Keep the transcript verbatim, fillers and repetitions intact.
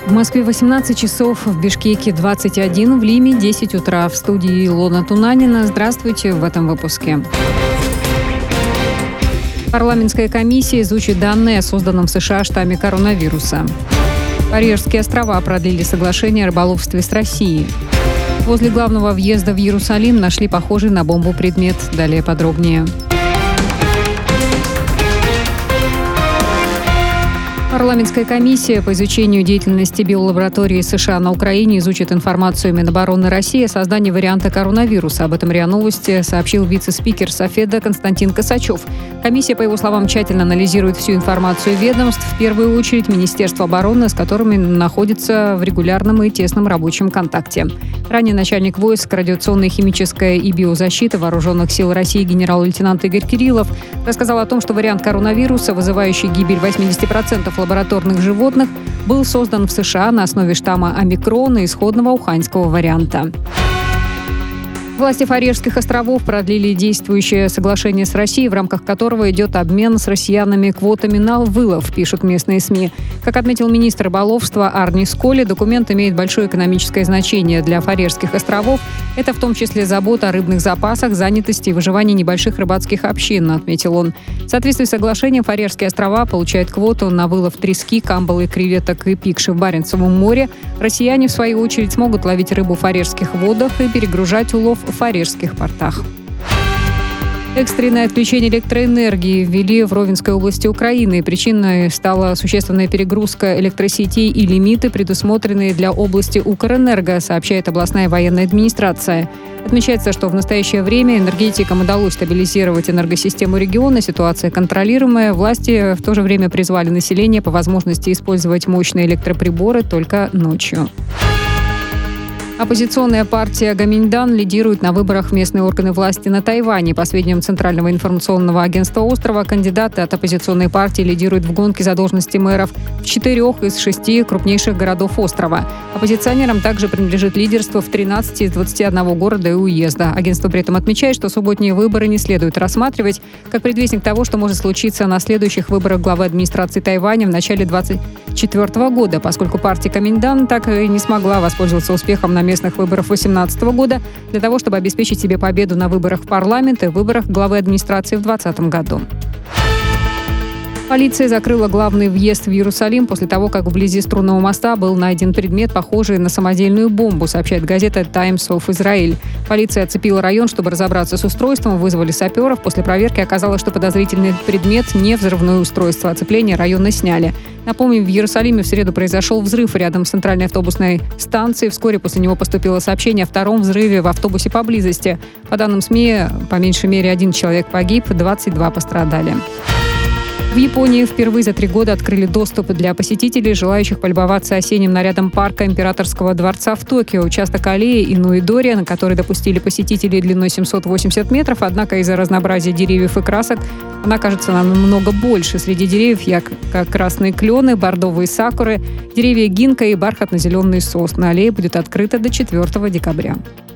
В Москве восемнадцать часов, в Бишкеке двадцать один, в Лиме десять утра. В студии Илона Тунанина. Здравствуйте в этом выпуске. Парламентская комиссия изучит данные о созданном в США штамме коронавируса. Фарерские острова продлили соглашение о рыболовстве с Россией. Возле главного въезда в Иерусалим нашли похожий на бомбу предмет. Далее подробнее. Парламентская комиссия по изучению деятельности биолаборатории США на Украине изучит информацию Минобороны России о создании варианта коронавируса. Об этом РИА Новости сообщил вице-спикер Софеда Константин Косачев. Комиссия, по его словам, тщательно анализирует всю информацию ведомств, в первую очередь Министерство обороны, с которыми находится в регулярном и тесном рабочем контакте. Ранее начальник войск радиационной, химической и биозащиты Вооруженных сил России генерал-лейтенант Игорь Кириллов рассказал о том, что вариант коронавируса, вызывающий гибель восемьдесят процентов лабораторных животных, был создан в США на основе штамма омикрон и исходного уханьского варианта. Власти Фарерских островов продлили действующее соглашение с Россией, в рамках которого идет обмен с россиянами квотами на вылов, пишут местные СМИ. Как отметил министр рыболовства Арни Сколи, документ имеет большое экономическое значение для Фарерских островов. Это в том числе забота о рыбных запасах, занятости и выживании небольших рыбацких общин, отметил он. В соответствии с соглашением Фарерские острова получают квоту на вылов трески, камбалы, креветок и пикши в Баренцевом море. Россияне, в свою очередь, смогут ловить рыбу в фарерских водах и перегружать улов в фарерских портах. Экстренное отключение электроэнергии ввели в Ровенской области Украины. Причиной стала существенная перегрузка электросетей и лимиты, предусмотренные для области Укрэнерго, сообщает областная военная администрация. Отмечается, что в настоящее время энергетикам удалось стабилизировать энергосистему региона. Ситуация контролируемая. Власти в то же время призвали население по возможности использовать мощные электроприборы только ночью. Оппозиционная партия Гоминьдан лидирует на выборах в местные органы власти на Тайване. По сведениям Центрального информационного агентства острова, кандидаты от оппозиционной партии лидируют в гонке за должности мэров в четырех из шести крупнейших городов острова. Оппозиционерам также принадлежит лидерство в тринадцати из двадцати одного города и уезда. Агентство при этом отмечает, что субботние выборы не следует рассматривать как предвестник того, что может случиться на следующих выборах главы администрации Тайваня в начале двадцать четвёртого года, поскольку партия Гоминьдан так и не смогла воспользоваться успехом на местных выборах две тысячи восемнадцатого года для того, чтобы обеспечить себе победу на выборах в парламент и выборах главы администрации в двадцать двадцатом году. Полиция закрыла главный въезд в Иерусалим после того, как вблизи струнного моста был найден предмет, похожий на самодельную бомбу, сообщает газета Times of Israel. Полиция оцепила район, чтобы разобраться с устройством, вызвали саперов. После проверки оказалось, что подозрительный предмет не взрывное устройство. Оцепление района сняли. Напомним, в Иерусалиме в среду произошел взрыв рядом с центральной автобусной станцией. Вскоре после него поступило сообщение о втором взрыве в автобусе поблизости. По данным СМИ, по меньшей мере один человек погиб, двадцать два пострадали. В Японии впервые за три года открыли доступ для посетителей, желающих полюбоваться осенним нарядом парка Императорского дворца в Токио. Участок аллеи Инуидори, на который допустили посетителей длиной семьсот восемьдесят метров, однако из-за разнообразия деревьев и красок она кажется намного больше. Среди деревьев ярко-красные клены, бордовые сакуры, деревья гинка и бархатно-зеленый сос. На аллее будет открыто до четвёртого декабря.